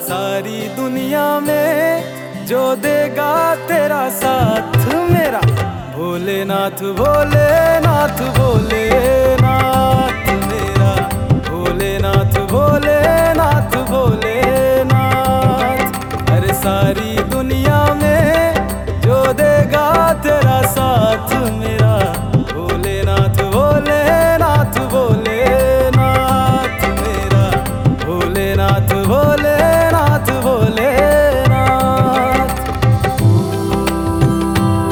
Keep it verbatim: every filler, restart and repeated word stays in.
सारी दुनिया में जो देगा तेरा साथ मेरा भोलेनाथ भोलेनाथ भोले